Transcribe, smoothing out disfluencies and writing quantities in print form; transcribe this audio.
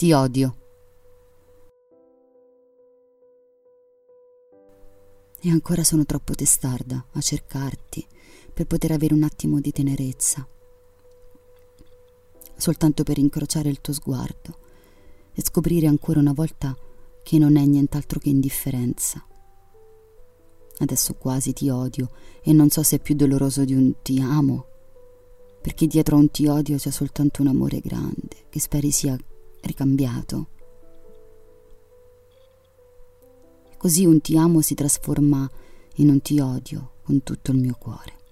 Ti odio. E ancora sono troppo testarda a cercarti per poter avere un attimo di tenerezza, soltanto per incrociare il tuo sguardo e scoprire ancora una volta che non è nient'altro che indifferenza. Adesso quasi ti odio e non so se è più doloroso di un ti amo, perché dietro a un ti odio c'è soltanto un amore grande che speri sia ricambiato. Così un ti amo si trasforma in un ti odio con tutto il mio cuore.